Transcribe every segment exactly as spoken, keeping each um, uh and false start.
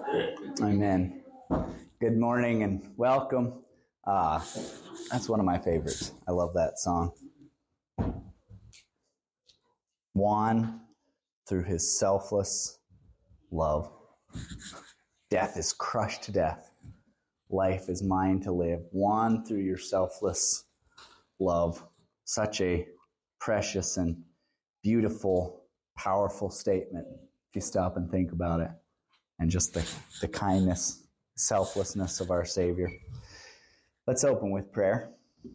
Amen. Good morning and welcome. Uh, that's one of my favorites. I love that song. Won through his selfless love. Death is crushed to death. Life is mine to live. Won through your selfless love. Such a precious and beautiful, powerful statement if you stop and think about it. And just the, the kindness, selflessness of our Savior. Let's open with prayer.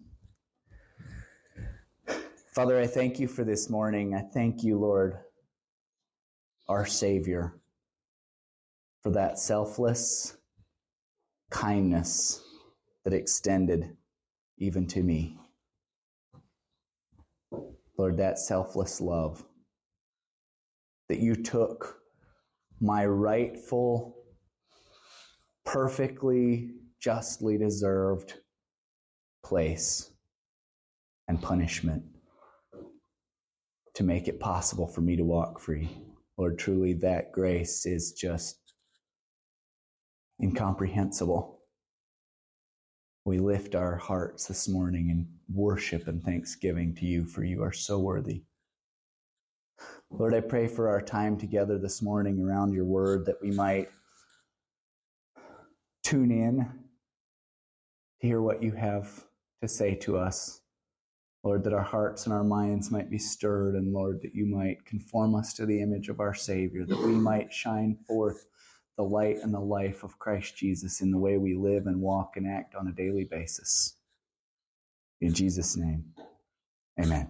Father, I thank you for this morning. I thank you, Lord, our Savior, for that selfless kindness that extended even to me. Lord, that selfless love that you took my rightful, perfectly, justly deserved place and punishment to make it possible for me to walk free. Lord, truly that grace is just incomprehensible. We lift our hearts this morning in worship and thanksgiving to you, for you are so worthy. Lord, I pray for our time together this morning around your word, that we might tune in to hear what you have to say to us. Lord, that our hearts and our minds might be stirred, and Lord, that you might conform us to the image of our Savior, that we might shine forth the light and the life of Christ Jesus in the way we live and walk and act on a daily basis. In Jesus' name, amen.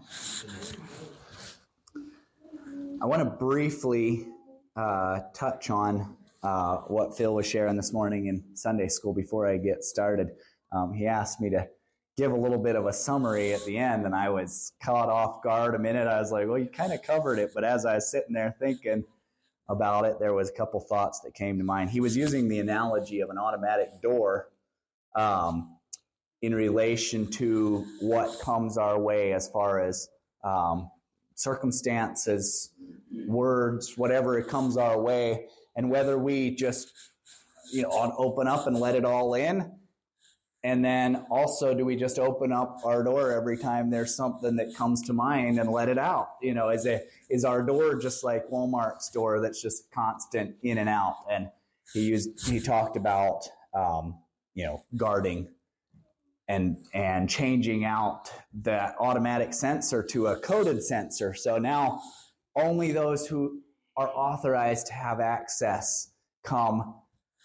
I want to briefly uh, touch on uh, what Phil was sharing this morning in Sunday school before I get started. Um, he asked me to give a little bit of a summary at the end, and I was caught off guard a minute. I was like, well, you kind of covered it. But as I was sitting there thinking about it, there was a couple thoughts that came to mind. He was using the analogy of an automatic door um, in relation to what comes our way as far as um, circumstances, words, whatever it comes our way, and whether we just, you know, open up and let it all in. And then also, do we just open up our door every time there's something that comes to mind and let it out? You know, is it, is our door just like Walmart's door that's just constant in and out? And he used, he talked about, um, you know, guarding and, and changing out that automatic sensor to a coded sensor. So now only those who are authorized to have access come,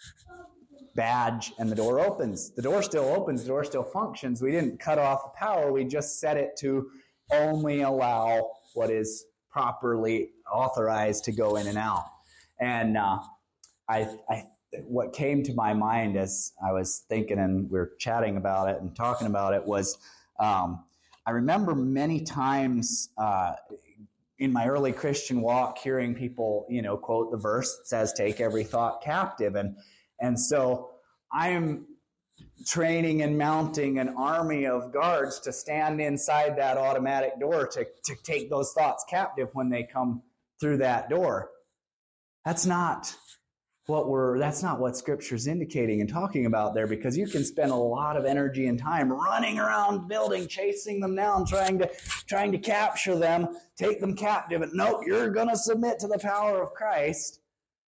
badge, and the door opens. The door still opens, the door still functions. We didn't cut off the power, we just set it to only allow what is properly authorized to go in and out. And uh, I, I, what came to my mind as I was thinking and we were chatting about it and talking about it was, um, I remember many times uh, in my early Christian walk hearing people, you know, quote the verse that says, take every thought captive. And And so I'm training and mounting an army of guards to stand inside that automatic door to, to take those thoughts captive when they come through that door. That's not what we're, that's not what Scripture's indicating and talking about there, because you can spend a lot of energy and time running around the building, chasing them down, trying to, trying to capture them, take them captive. And nope, you're going to submit to the power of Christ.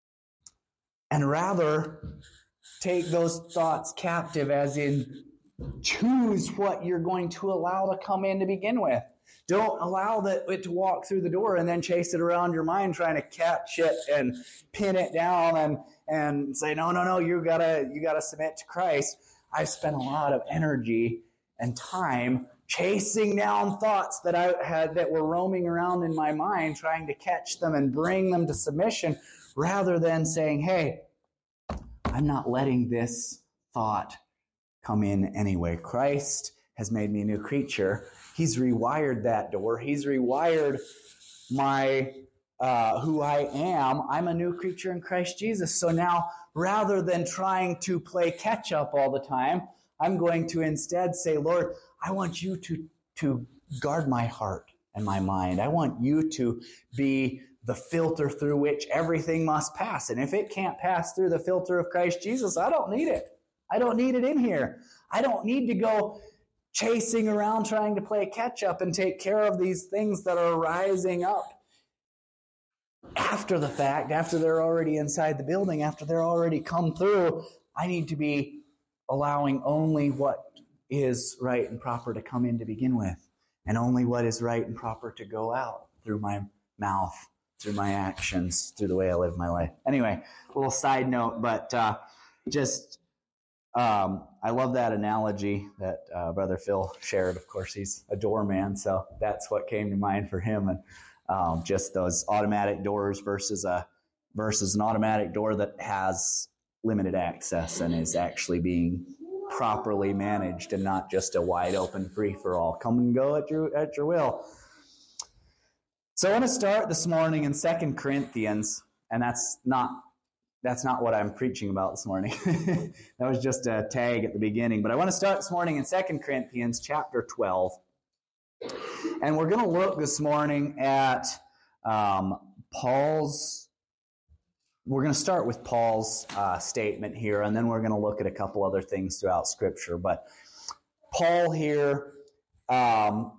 And rather take those thoughts captive, as in choose what you're going to allow to come in to begin with. Don't allow the, it to walk through the door and then chase it around your mind trying to catch it and pin it down and, and say, no, no, no, you gotta, you gotta submit to Christ. I've spent a lot of energy and time chasing down thoughts that I had that were roaming around in my mind, trying to catch them and bring them to submission, rather than saying, hey, I'm not letting this thought come in anyway. Christ has made me a new creature. He's rewired that door. He's rewired my uh, who I am. I'm a new creature in Christ Jesus. So now, rather than trying to play catch up all the time, I'm going to instead say, Lord, I want you to, to guard my heart and my mind. I want you to be the filter through which everything must pass. And if it can't pass through the filter of Christ Jesus, I don't need it. I don't need it in here. I don't need to go chasing around trying to play catch up and take care of these things that are rising up after the fact, after they're already inside the building, after they're already come through. I need to be allowing only what is right and proper to come in to begin with, and only what is right and proper to go out through my mouth, through my actions, through the way I live my life. Anyway, a little side note, but uh, just um, I love that analogy that uh, Brother Phil shared. Of course, he's a doorman, so that's what came to mind for him. And um, just those automatic doors versus a versus an automatic door that has limited access and is actually being properly managed, and not just a wide open free for all. Come and go at your at your will. So I want to start this morning in Second Corinthians, and that's not that's not what I'm preaching about this morning. That was just a tag at the beginning. But I want to start this morning in Second Corinthians chapter twelve. And we're going to look this morning at um, Paul's, we're going to start with Paul's uh, statement here, and then we're going to look at a couple other things throughout Scripture. But Paul here um,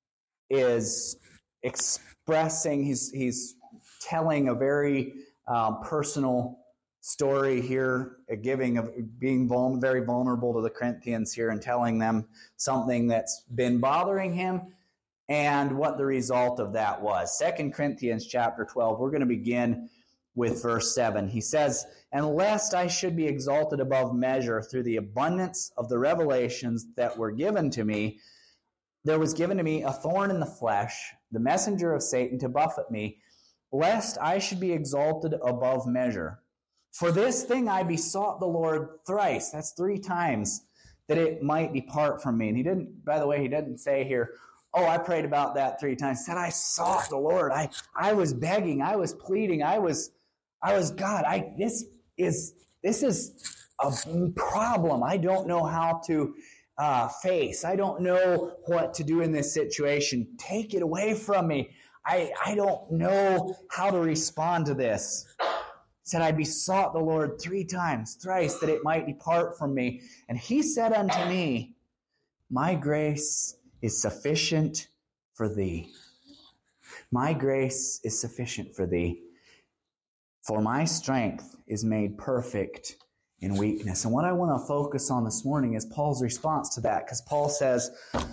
is expressing, he's, he's telling a very um, personal story here, a giving of being vul- very vulnerable to the Corinthians here and telling them something that's been bothering him and what the result of that was. Second Corinthians chapter twelve, we're going to begin with verse seven. He says, "And lest I should be exalted above measure through the abundance of the revelations that were given to me, there was given to me a thorn in the flesh, the messenger of Satan to buffet me, lest I should be exalted above measure. For this thing I besought the Lord thrice," that's three times, "that it might depart from me." And he didn't, by the way, he didn't say here, oh, I prayed about that three times. He said, I sought the Lord. I, I was begging. I was pleading. I was, I was, God, I, this is, this is a problem I don't know how to uh, face. I don't know what to do in this situation. Take it away from me. I, I don't know how to respond to this. He said, I besought the Lord three times, thrice, that it might depart from me. And he said unto me, my grace is sufficient for thee. My grace is sufficient for thee. For my strength is made perfect in weakness. And what I want to focus on this morning is Paul's response to that. Because Paul says,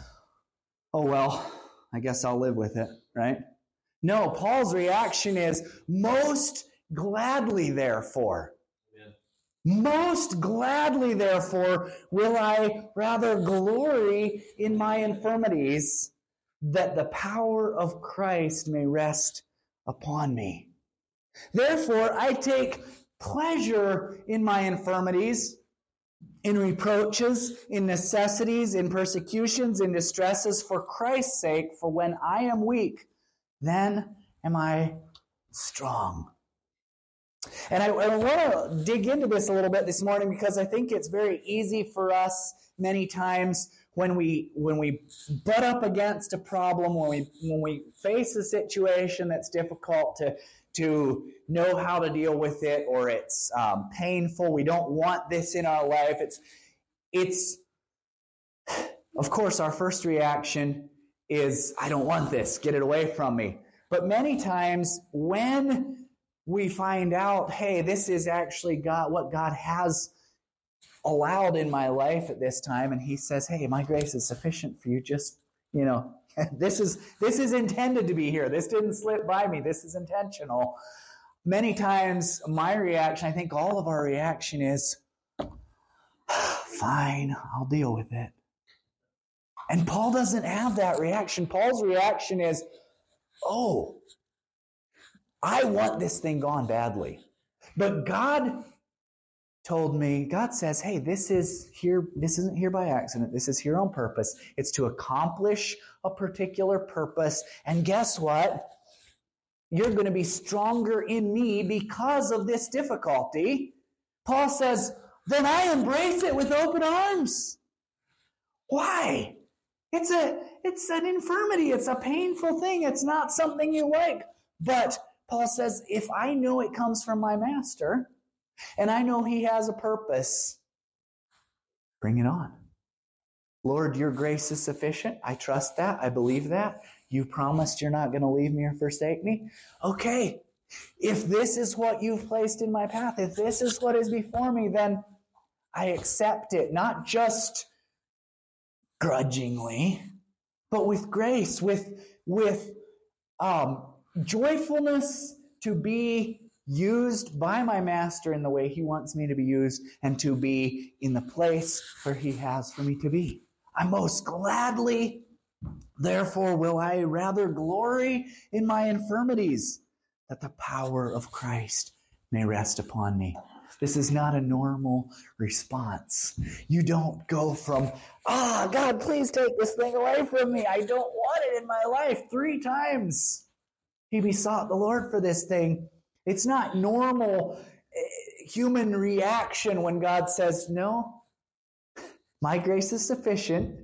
oh, well, I guess I'll live with it, right? No, Paul's reaction is, most gladly, therefore. Amen. Most gladly, therefore, will I rather glory in my infirmities, that the power of Christ may rest upon me. Therefore, I take pleasure in my infirmities, in reproaches, in necessities, in persecutions, in distresses, for Christ's sake. For when I am weak, then am I strong. And I, I want to dig into this a little bit this morning, because I think it's very easy for us many times when we when we butt up against a problem, when we when we face a situation that's difficult to to know how to deal with it, or it's um, painful. We don't want this in our life. It's it's of course our first reaction is, I don't want this. Get it away from me. But many times when we find out, hey, this is actually God, what God has allowed in my life at this time, and he says, hey, my grace is sufficient for you. Just, you know, this is this is intended to be here. This didn't slip by me. This is intentional. Many times my reaction, I think all of our reaction is, fine, I'll deal with it. And Paul doesn't have that reaction. Paul's reaction is, oh, I want this thing gone badly. But God told me, God says, hey, this is here, this isn't here by accident. This is here on purpose. It's to accomplish a particular purpose. And guess what? You're going to be stronger in me because of this difficulty. Paul says, then I embrace it with open arms. Why? It's a, it's an infirmity. It's a painful thing. It's not something you like. But Paul says, if I know it comes from my master, and I know he has a purpose, bring it on. Lord, your grace is sufficient. I trust that. I believe that. You promised you're not going to leave me or forsake me. Okay, if this is what you've placed in my path, if this is what is before me, then I accept it, not just grudgingly, but with grace, with, with um, joyfulness to be used by my master in the way he wants me to be used and to be in the place where he has for me to be. I most gladly, therefore, will I rather glory in my infirmities, that the power of Christ may rest upon me. This is not a normal response. You don't go from, ah, oh, God, please take this thing away from me. I don't want it in my life. Three times he besought the Lord for this thing. It's not normal human reaction when God says, no, my grace is sufficient,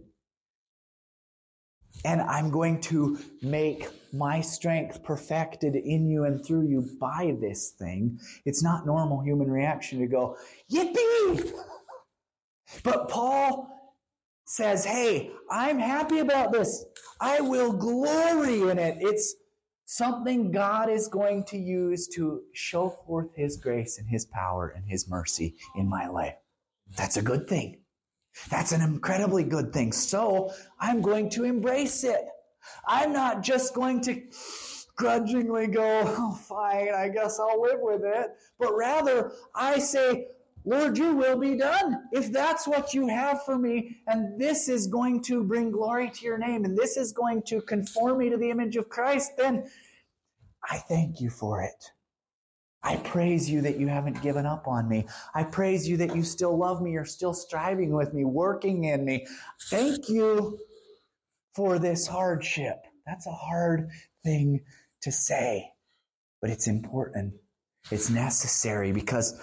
and I'm going to make my strength perfected in you and through you by this thing. It's not normal human reaction to go, yippee! But Paul says, hey, I'm happy about this. I will glory in it. It's something God is going to use to show forth his grace and his power and his mercy in my life. That's a good thing. That's an incredibly good thing. So I'm going to embrace it. I'm not just going to grudgingly go, oh, fine, I guess I'll live with it. But rather, I say, Lord, your will be done. If that's what you have for me, and this is going to bring glory to your name, and this is going to conform me to the image of Christ, then I thank you for it. I praise you that you haven't given up on me. I praise you that you still love me. You're still striving with me, working in me. Thank you for this hardship. That's a hard thing to say, but it's important. It's necessary because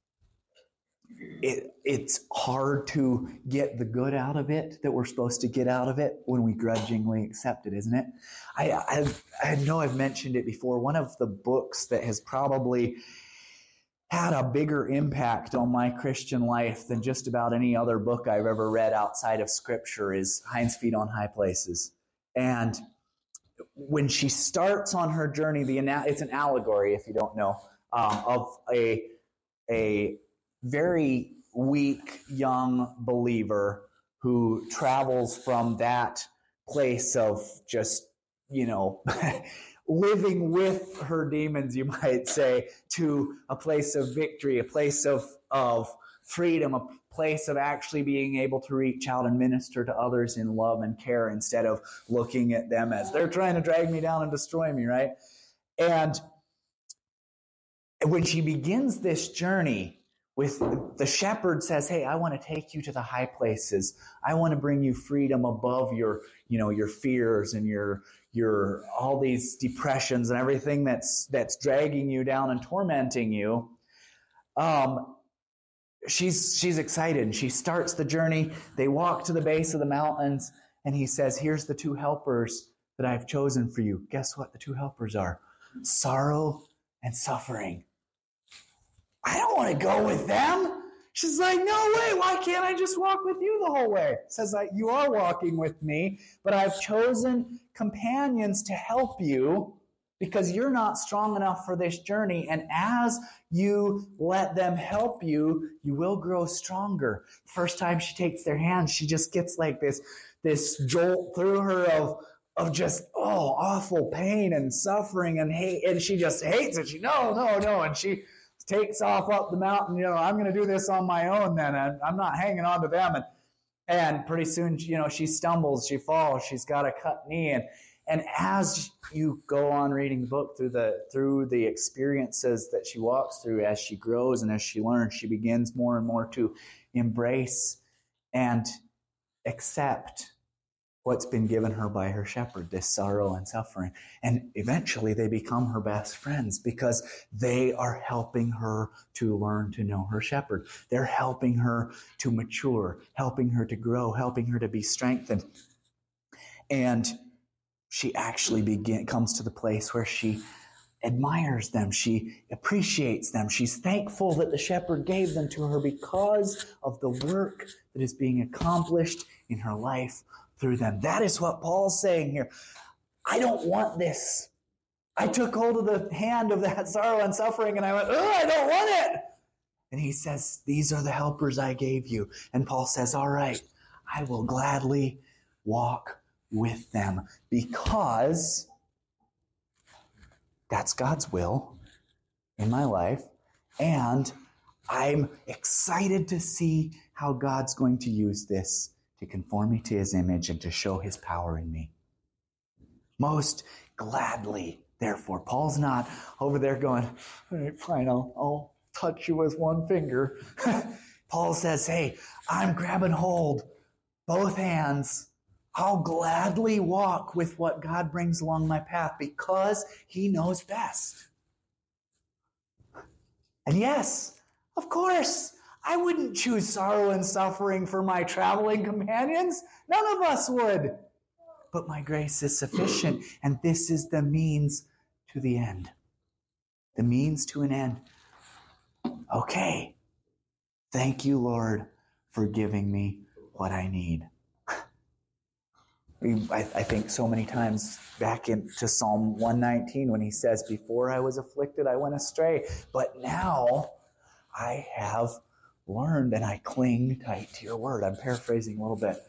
it, it's hard to get the good out of it that we're supposed to get out of it when we grudgingly accept it, isn't it? I, I, I know I've mentioned it before. One of the books that has probably had a bigger impact on my Christian life than just about any other book I've ever read outside of Scripture is Hinds' Feet on High Places. And when she starts on her journey, the it's an allegory, if you don't know, um, of a a very weak young believer who travels from that place of just, you know, living with her demons, you might say, to a place of victory, a place of, of freedom, a place of actually being able to reach out and minister to others in love and care instead of looking at them as they're trying to drag me down and destroy me, right? And when she begins this journey, with the shepherd says, hey, I want to take you to the high places. I want to bring you freedom above your, you know, your fears and your, your, all these depressions and everything that's, that's dragging you down and tormenting you. Um, she's, she's excited and she starts the journey. They walk to the base of the mountains and he says, here's the two helpers that I've chosen for you. Guess what the two helpers are? Sorrow and suffering. I don't want to go with them. She's like, no way. Why can't I just walk with you the whole way? Says, you are walking with me, but I've chosen companions to help you because you're not strong enough for this journey. And as you let them help you, you will grow stronger. First time she takes their hands, she just gets like this, this jolt through her of, of just, oh, awful pain and suffering and hate. And she just hates it. She, no, no, no. And she takes off up the mountain. You know, I'm going to do this on my own then. I'm not hanging on to them. And, and pretty soon, you know, she stumbles, she falls, she's got a cut knee. And, and as you go on reading the book through the, through the experiences that she walks through, as she grows and as she learns, she begins more and more to embrace and accept what's been given her by her shepherd, this sorrow and suffering. And eventually they become her best friends because they are helping her to learn to know her shepherd. They're helping her to mature, helping her to grow, helping her to be strengthened. And she actually begin, comes to the place where she admires them. She appreciates them. She's thankful that the shepherd gave them to her because of the work that is being accomplished in her life through them. That is what Paul's saying here. I don't want this. I took hold of the hand of that sorrow and suffering and I went, oh, I don't want it. And he says, these are the helpers I gave you. And Paul says, all right, I will gladly walk with them because that's God's will in my life. And I'm excited to see how God's going to use this to conform me to his image and to show his power in me. Most gladly, therefore. Paul's not over there going, all right, fine, I'll, I'll touch you with one finger. Paul says, hey, I'm grabbing hold, both hands. I'll gladly walk with what God brings along my path because he knows best. And yes, of course, I wouldn't choose sorrow and suffering for my traveling companions. None of us would. But my grace is sufficient, and this is the means to the end. The means to an end. Okay. Thank you, Lord, for giving me what I need. I, I think so many times back into Psalm one nineteen when he says, before I was afflicted, I went astray. But now I have learned and I cling tight to your word. I'm paraphrasing a little bit.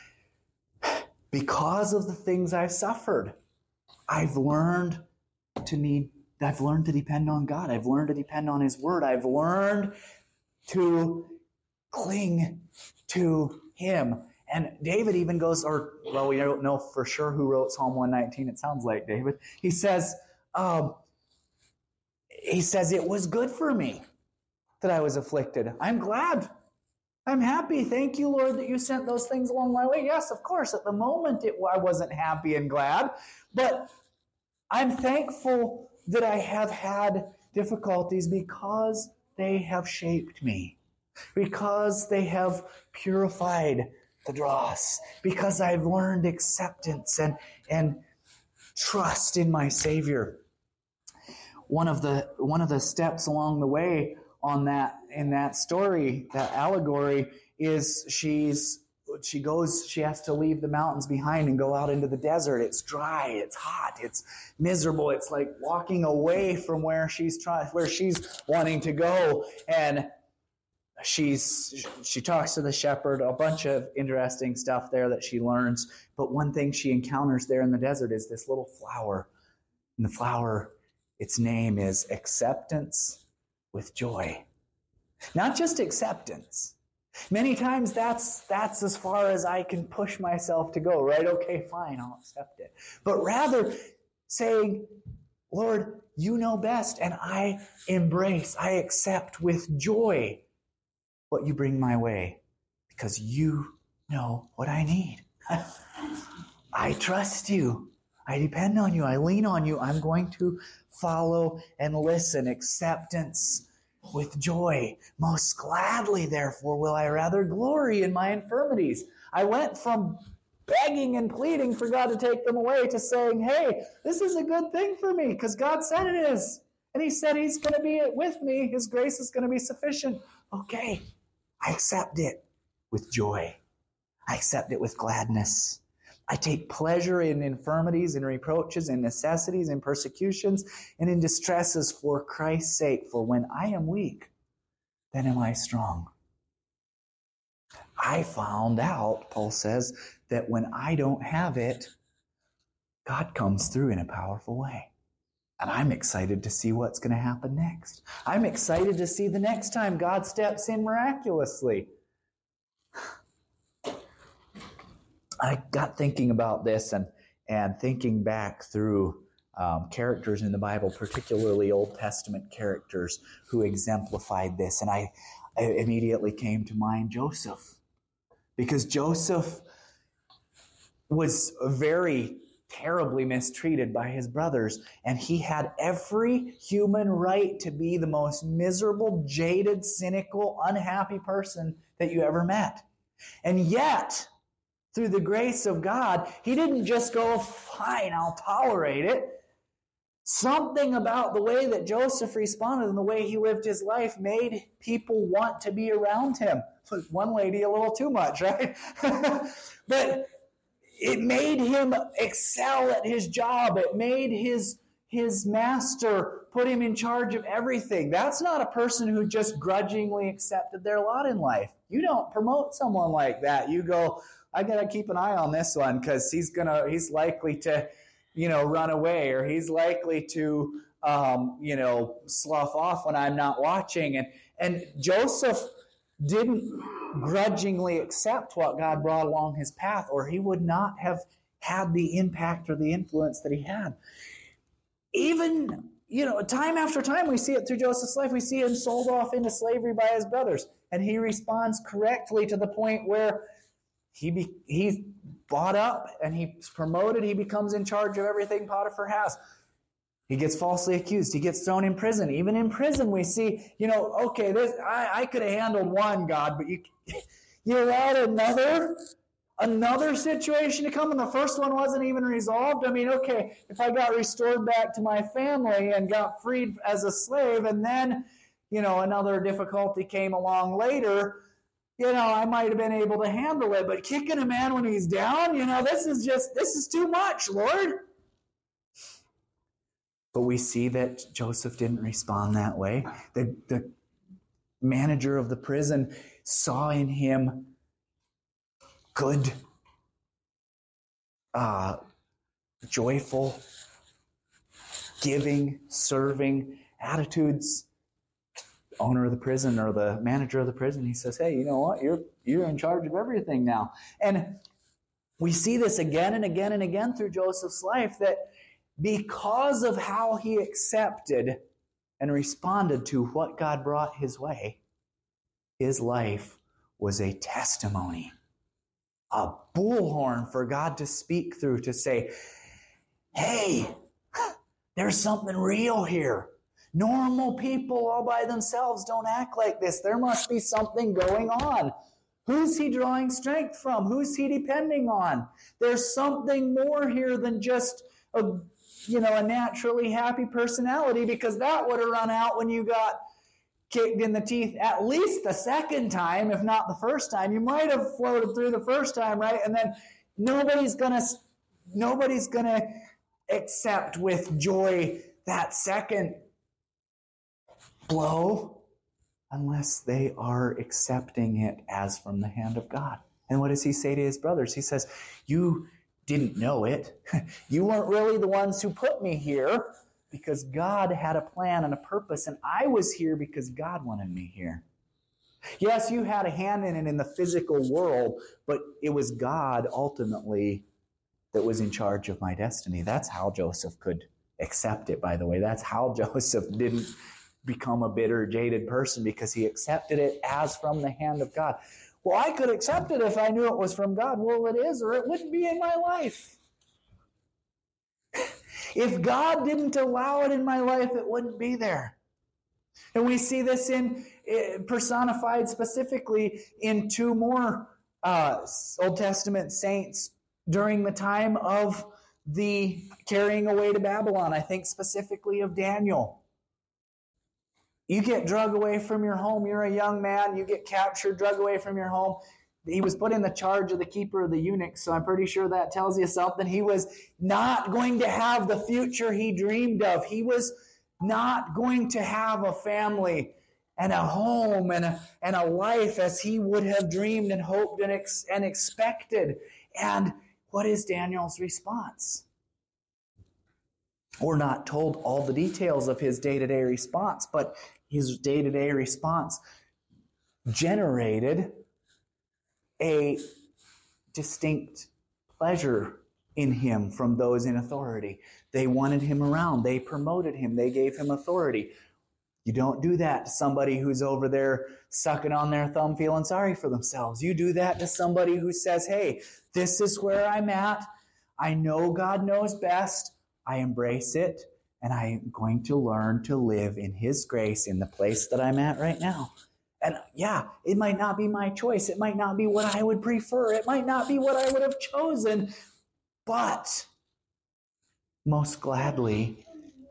Because of the things I've suffered, I've learned to need, I've learned to depend on God. I've learned to depend on his word. I've learned to cling to him. And David even goes, or, well, we don't know for sure who wrote Psalm one nineteen. It sounds like David. He says, um, he says, it was good for me that I was afflicted. I'm glad. I'm happy. Thank you, Lord, that you sent those things along my way. Yes, of course, at the moment it, I wasn't happy and glad, but I'm thankful that I have had difficulties because they have shaped me, because they have purified the dross, because I've learned acceptance and, and trust in my Savior. One of the one of the steps along the way on that in that story, that allegory, is she's she goes, she has to leave the mountains behind and go out into the desert. It's dry, it's hot, it's miserable. It's like walking away from where she's trying, where she's wanting to go. And she's she talks to the shepherd, a bunch of interesting stuff there that she learns. But one thing she encounters there in the desert is this little flower. And the flower, its name is acceptance with joy. Not just acceptance. Many times that's that's as far as I can push myself to go, right? Okay, fine, I'll accept it. But rather saying, Lord, you know best, and I embrace, I accept with joy what you bring my way, because you know what I need. I trust you. I depend on you. I lean on you. I'm going to follow and listen. Acceptance with joy. Most gladly, therefore, will I rather glory in my infirmities. I went from begging and pleading for God to take them away to saying, hey, this is a good thing for me because God said it is. And he said he's going to be with me. His grace is going to be sufficient. Okay, I accept it with joy. I accept it with gladness. I take pleasure in infirmities, in reproaches, in necessities, in persecutions, and in distresses for Christ's sake. For when I am weak, then am I strong. I found out, Paul says, that when I don't have it, God comes through in a powerful way. And I'm excited to see what's going to happen next. I'm excited to see the next time God steps in miraculously. I got thinking about this and, and thinking back through um, characters in the Bible, particularly Old Testament characters who exemplified this. And I, I immediately came to mind Joseph. Because Joseph was very terribly mistreated by his brothers. And he had every human right to be the most miserable, jaded, cynical, unhappy person that you ever met. And yet, through the grace of God, he didn't just go, fine, I'll tolerate it. Something about the way that Joseph responded and the way he lived his life made people want to be around him. One lady a little too much, right? But it made him excel at his job. It made his, his master put him in charge of everything. That's not a person who just grudgingly accepted their lot in life. You don't promote someone like that. You go, I got to keep an eye on this one because he's gonna, he's likely to, you know, run away, or he's likely to, um, you know, slough off when I'm not watching. And and Joseph didn't grudgingly accept what God brought along his path, or he would not have had the impact or the influence that he had. Even, you know, time after time, we see it through Joseph's life. We see him sold off into slavery by his brothers, and he responds correctly to the point where he be, he's bought up and he's promoted. He becomes in charge of everything Potiphar has. He gets falsely accused. He gets thrown in prison. Even in prison, we see, you know, okay, this I, I could have handled one, God, but you you allowed another another situation to come, and the first one wasn't even resolved. I mean, okay, if I got restored back to my family and got freed as a slave, and then, you know, another difficulty came along later, you know, I might have been able to handle it. But kicking a man when he's down, you know, this is just, this is too much, Lord. But we see that Joseph didn't respond that way. The, the manager of the prison saw in him good, uh, joyful, giving, serving attitudes. Owner of the prison, or the manager of the prison, he says, hey, you know what? You're you're in charge of everything now. And we see this again and again and again through Joseph's life, that because of how he accepted and responded to what God brought his way, his life was a testimony, a bullhorn for God to speak through, to say, hey, there's something real here. Normal people all by themselves don't act like this. There must be something going on. Who's he drawing strength from? Who's he depending on? There's something more here than just a, you know, a naturally happy personality, because that would have run out when you got kicked in the teeth at least the second time, if not the first time. You might have floated through the first time, right? And then nobody's gonna nobody's gonna accept with joy that second blow unless they are accepting it as from the hand of God. And what does he say to his brothers? He says, you didn't know it. You weren't really the ones who put me here, because God had a plan and a purpose, and I was here because God wanted me here. Yes, you had a hand in it in the physical world, but it was God ultimately that was in charge of my destiny. That's how Joseph could accept it, by the way. That's how Joseph didn't become a bitter, jaded person, because he accepted it as from the hand of God. Well, I could accept it if I knew it was from God. Well, it is, or it wouldn't be in my life. If God didn't allow it in my life, it wouldn't be there. And we see this in personified specifically in two more uh, Old Testament saints during the time of the carrying away to Babylon. I think specifically of Daniel. You get drug away from your home. You're a young man. You get captured, drug away from your home. He was put in the charge of the keeper of the eunuchs, so I'm pretty sure that tells you something. He was not going to have the future he dreamed of. He was not going to have a family and a home and a, and a life as he would have dreamed and hoped and, ex, and expected. And what is Daniel's response? We're not told all the details of his day-to-day response, but his day-to-day response generated a distinct pleasure in him from those in authority. They wanted him around. They promoted him. They gave him authority. You don't do that to somebody who's over there sucking on their thumb, feeling sorry for themselves. You do that to somebody who says, hey, this is where I'm at. I know God knows best. I embrace it, and I'm going to learn to live in His grace in the place that I'm at right now. And yeah, it might not be my choice. It might not be what I would prefer. It might not be what I would have chosen. But most gladly,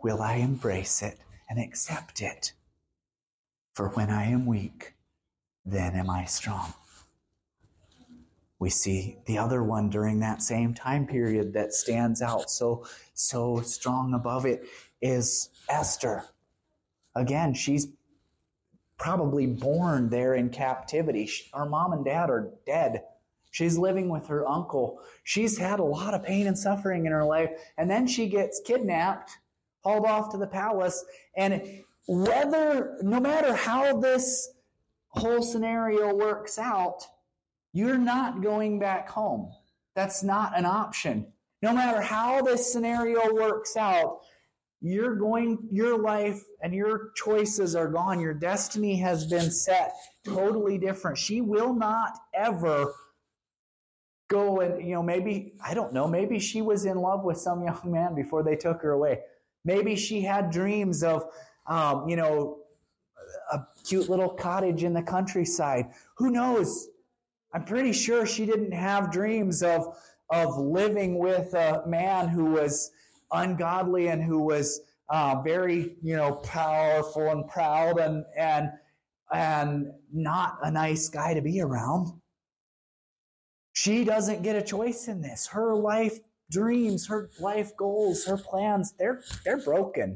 will I embrace it and accept it. For when I am weak, then am I strong. We see the other one during that same time period that stands out so, so strong above it is Esther. Again, she's probably born there in captivity. Her mom and dad are dead. She's living with her uncle. She's had a lot of pain and suffering in her life. And then she gets kidnapped, hauled off to the palace. And whether, no matter how this whole scenario works out, you're not going back home. That's not an option. No matter how this scenario works out, you're going, your life and your choices are gone. Your destiny has been set totally different. She will not ever go and, you know, maybe, I don't know, maybe she was in love with some young man before they took her away. Maybe she had dreams of, um, you know, a cute little cottage in the countryside. Who knows? I'm pretty sure she didn't have dreams of, of living with a man who was ungodly and who was uh, very, you know, powerful and proud and, and, and not a nice guy to be around. She doesn't get a choice in this. Her life dreams, her life goals, her plans, they're, they're broken.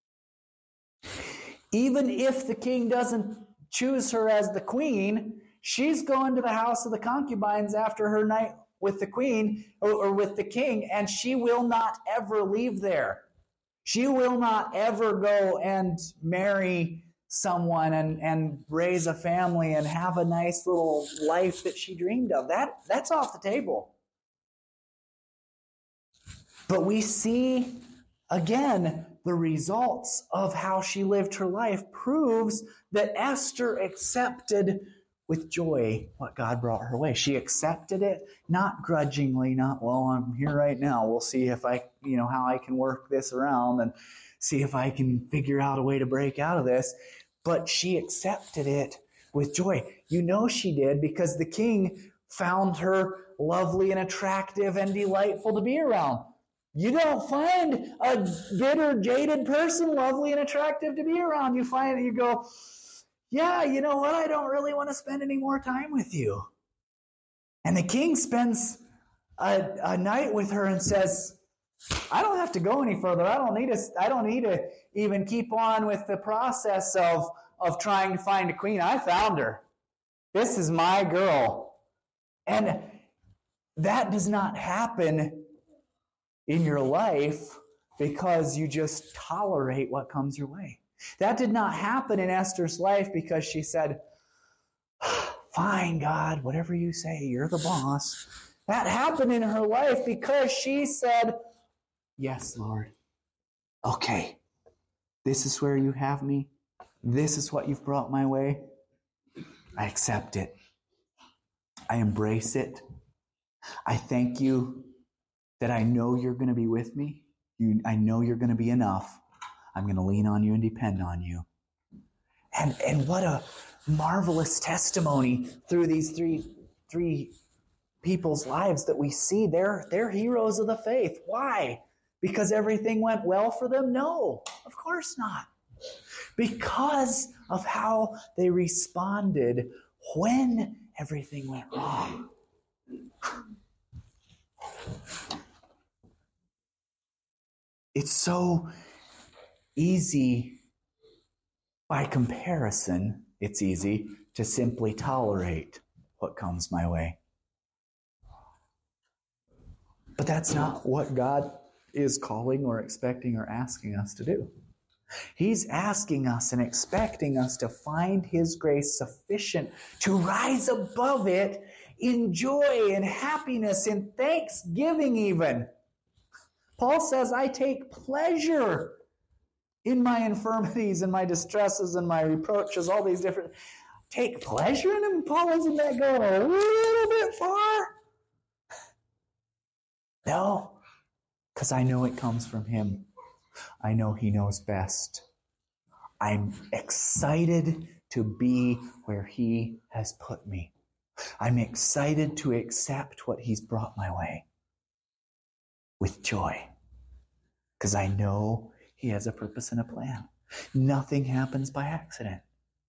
Even if the king doesn't choose her as the queen, she's going to the house of the concubines after her night with the queen or, or with the king, and she will not ever leave there. She will not ever go and marry someone and, and raise a family and have a nice little life that she dreamed of. That, that's off the table. But we see, again, the results of how she lived her life proves that Esther accepted with joy what God brought her way. She accepted it, not grudgingly, not, well, I'm here right now. We'll see if I, you know, how I can work this around and see if I can figure out a way to break out of this. But she accepted it with joy. You know she did because the king found her lovely and attractive and delightful to be around. You don't find a bitter, jaded person lovely and attractive to be around. You find, you go, yeah, you know what? I don't really want to spend any more time with you. And the king spends a, a night with her and says, I don't have to go any further. I don't need to, I don't need to even keep on with the process of, of trying to find a queen. I found her. This is my girl. And that does not happen in your life because you just tolerate what comes your way. That did not happen in Esther's life because she said, fine, God, whatever you say, you're the boss. That happened in her life because she said, yes, Lord. Okay, this is where you have me. This is what you've brought my way. I accept it. I embrace it. I thank you that I know you're going to be with me. You, I know you're going to be enough. I'm going to lean on you and depend on you. And and what a marvelous testimony through these three three people's lives that we see. They're, they're heroes of the faith. Why? Because everything went well for them? No, of course not. Because of how they responded when everything went wrong. It's so easy, by comparison, it's easy to simply tolerate what comes my way. But that's not what God is calling or expecting or asking us to do. He's asking us and expecting us to find His grace sufficient to rise above it in joy and happiness and thanksgiving even. Paul says, I take pleasure in my infirmities and my distresses and my reproaches, all these different... Take pleasure in them? Paul, isn't that going a little bit far? No, because I know it comes from Him. I know He knows best. I'm excited to be where He has put me. I'm excited to accept what He's brought my way with joy, because I know He has a purpose and a plan. Nothing happens by accident.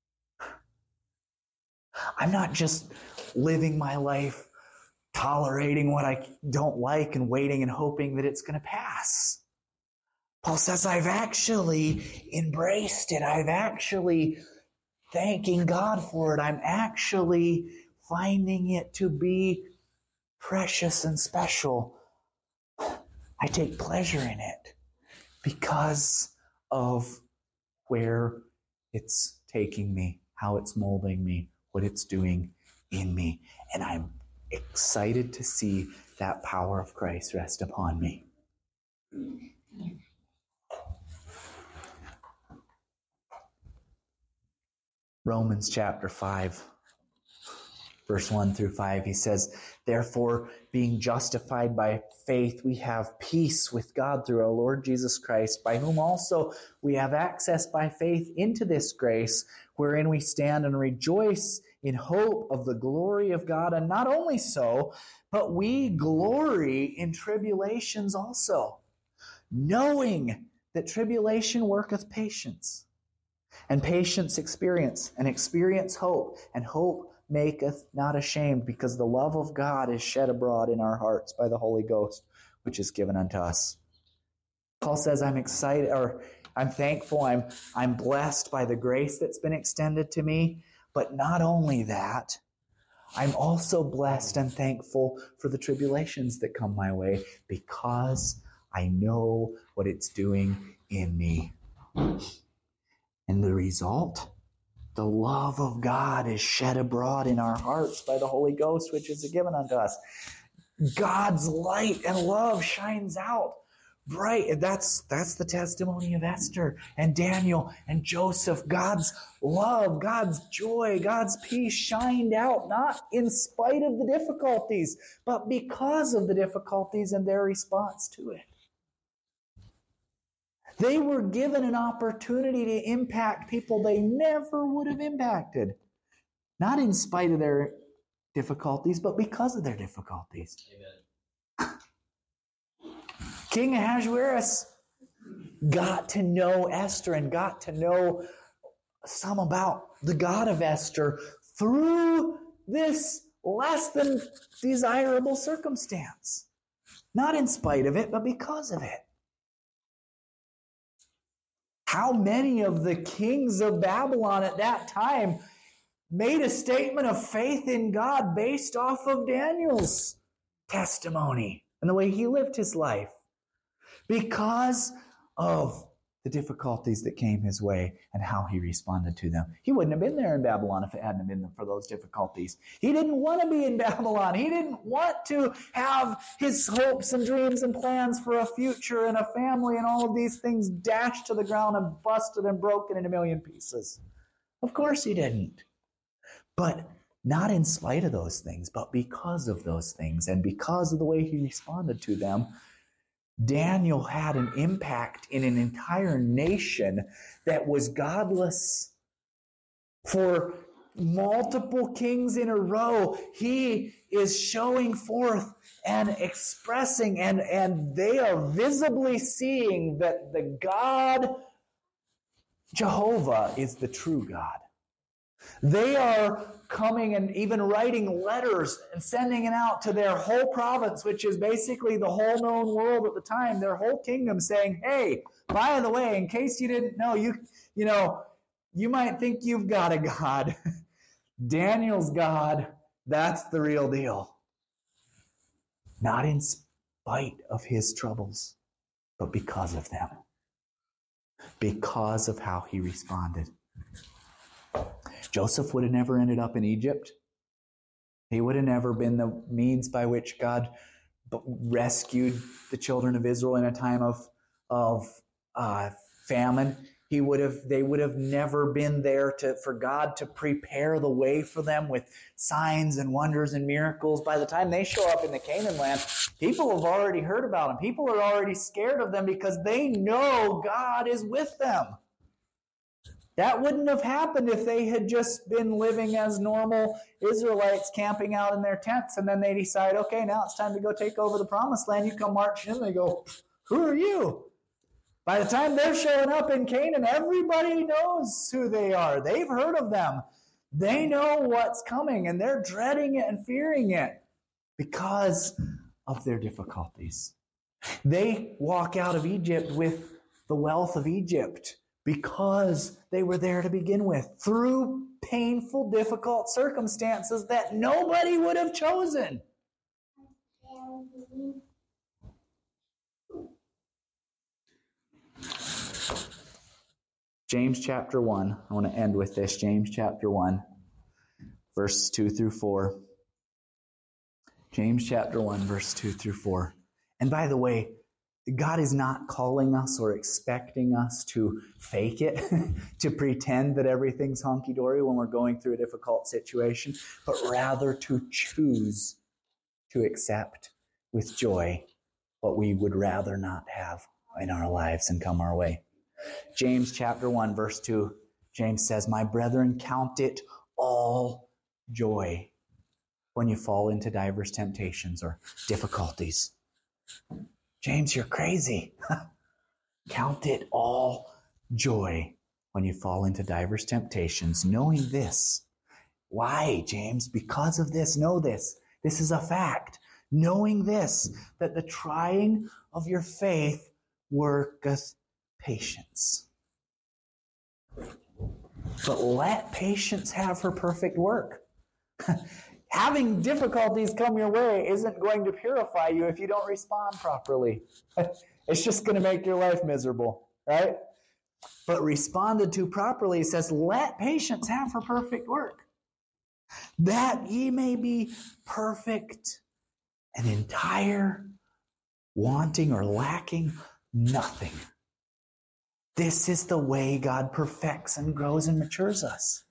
I'm not just living my life tolerating what I don't like and waiting and hoping that it's going to pass. Paul says, I've actually embraced it. I've actually thanking God for it. I'm actually finding it to be precious and special. I take pleasure in it because of where it's taking me, how it's molding me, what it's doing in me. And I'm excited to see that power of Christ rest upon me. Romans chapter five, verse one through five, he says, therefore, being justified by faith, we have peace with God through our Lord Jesus Christ, by whom also we have access by faith into this grace, wherein we stand and rejoice in hope of the glory of God. And not only so, but we glory in tribulations also, knowing that tribulation worketh patience, and patience experience, and experience hope, and hope maketh not ashamed, because the love of God is shed abroad in our hearts by the Holy Ghost, which is given unto us. Paul says, I'm excited, or I'm thankful, I'm, I'm blessed by the grace that's been extended to me. But not only that, I'm also blessed and thankful for the tribulations that come my way, because I know what it's doing in me. And the result, the love of God is shed abroad in our hearts by the Holy Ghost, which is given unto us. God's light and love shines out bright. And that's, that's the testimony of Esther and Daniel and Joseph. God's love, God's joy, God's peace shined out, not in spite of the difficulties, but because of the difficulties and their response to it. They were given an opportunity to impact people they never would have impacted. Not in spite of their difficulties, but because of their difficulties. Amen. King Ahasuerus got to know Esther and got to know some about the God of Esther through this less than desirable circumstance. Not in spite of it, but because of it. How many of the kings of Babylon at that time made a statement of faith in God based off of Daniel's testimony and the way he lived his life? Because of the difficulties that came his way and how he responded to them. He wouldn't have been there in Babylon if it hadn't been for those difficulties. He didn't want to be in Babylon. He didn't want to have his hopes and dreams and plans for a future and a family and all of these things dashed to the ground and busted and broken in a million pieces. Of course he didn't. But not in spite of those things, but because of those things and because of the way he responded to them, Daniel had an impact in an entire nation that was godless. For multiple kings in a row, he is showing forth and expressing, and, and they are visibly seeing that the God, Jehovah, is the true God. They are coming and even writing letters and sending it out to their whole province, which is basically the whole known world at the time, their whole kingdom, saying, hey, by the way, in case you didn't know, you, you know, you might think you've got a God. Daniel's God, that's the real deal. Not in spite of his troubles, but because of them. Because of how he responded. Joseph would have never ended up in Egypt. He would have never been the means by which God rescued the children of Israel in a time of, of uh, famine. He would have, they would have never been there to, for God to prepare the way for them with signs and wonders and miracles. By the time they show up in the Canaan land, people have already heard about them. People are already scared of them because they know God is with them. That wouldn't have happened if they had just been living as normal Israelites camping out in their tents, and then they decide, okay, now it's time to go take over the promised land. You come marching in, and they go, who are you? By the time they're showing up in Canaan, everybody knows who they are. They've heard of them. They know what's coming, and they're dreading it and fearing it because of their difficulties. They walk out of Egypt with the wealth of Egypt because they were there to begin with, through painful, difficult circumstances that nobody would have chosen. James chapter one. I want to end with this. James chapter one, verses two through four. James chapter one, verse two through four. And by the way, God is not calling us or expecting us to fake it, to pretend that everything's hunky-dory when we're going through a difficult situation, but rather to choose to accept with joy what we would rather not have in our lives and come our way. James chapter one, verse two, James says, "My brethren, count it all joy when you fall into diverse temptations or difficulties." James, you're crazy. Count it all joy when you fall into diverse temptations, knowing this. Why, James? Because of this, know this. This is a fact. Knowing this, that the trying of your faith worketh patience. But let patience have her perfect work. Having difficulties come your way isn't going to purify you if you don't respond properly. It's just going to make your life miserable, right? But responded to properly, it says, let patience have her perfect work, that ye may be perfect and entire, wanting or lacking nothing. This is the way God perfects and grows and matures us.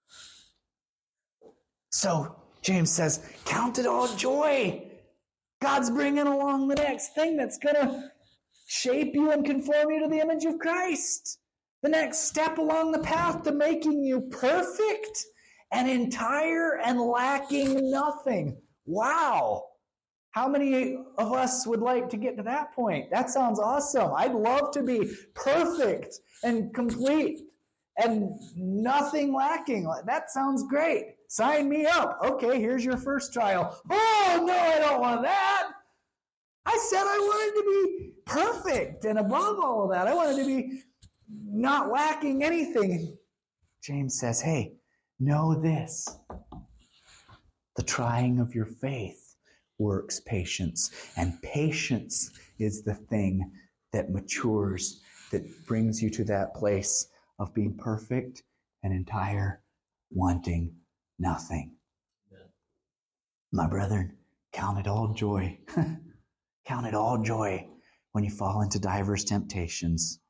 So, James says, count it all joy. God's bringing along the next thing that's going to shape you and conform you to the image of Christ. The next step along the path to making you perfect and entire and lacking nothing. Wow. How many of us would like to get to that point? That sounds awesome. I'd love to be perfect and complete and nothing lacking. That sounds great. Sign me up. Okay, here's your first trial. Oh, no, I don't want that. I said I wanted to be perfect, and above all of that, I wanted to be not lacking anything. James says, hey, know this. The trying of your faith works patience, and patience is the thing that matures, that brings you to that place of being perfect and entire, wanting nothing. Amen. My brethren, count it all joy. Count it all joy when you fall into diverse temptations.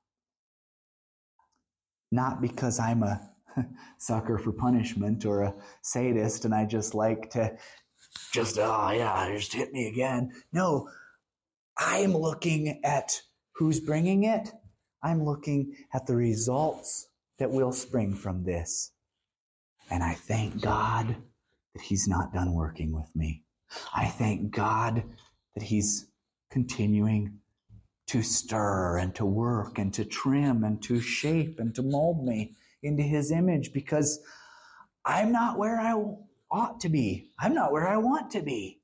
Not because I'm a sucker for punishment or a sadist and I just like to just, oh yeah, just hit me again. No, I'm looking at who's bringing it. I'm looking at the results that will spring from this. And I thank God that He's not done working with me. I thank God that He's continuing to stir and to work and to trim and to shape and to mold me into His image, because I'm not where I ought to be. I'm not where I want to be.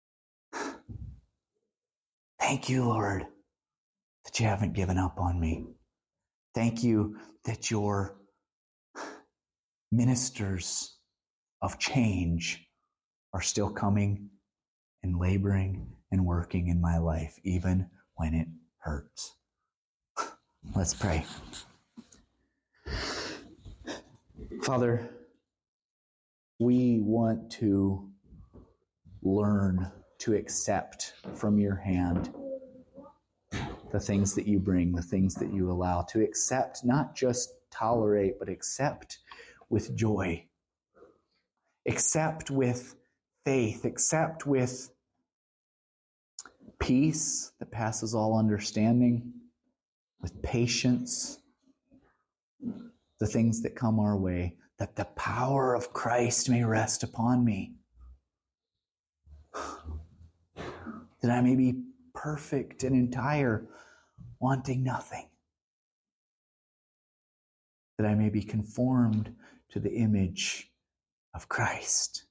Thank you, Lord, that you haven't given up on me. Thank you that your ministers of change are still coming and laboring and working in my life, even when it hurts. Let's pray. Father, we want to learn to accept from your hand the things that you bring, the things that you allow, to accept, not just tolerate, but accept with joy, accept with faith, accept with peace that passes all understanding, with patience, the things that come our way, that the power of Christ may rest upon me, that I may be perfect and entire, wanting nothing. that I may be conformed to the image of Christ.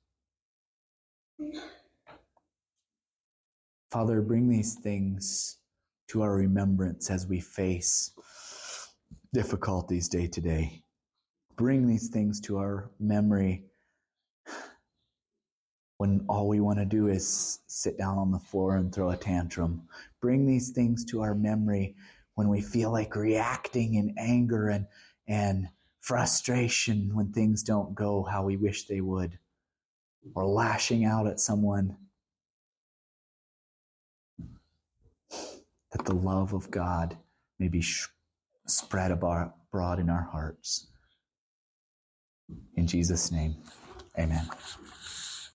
Father, bring these things to our remembrance as we face difficulties day to day. Bring these things to our memory when all we want to do is sit down on the floor and throw a tantrum. Bring these things to our memory when we feel like reacting in anger and, and frustration when things don't go how we wish they would, or lashing out at someone. That the love of God may be sh- spread abroad in our hearts. In Jesus' name, amen.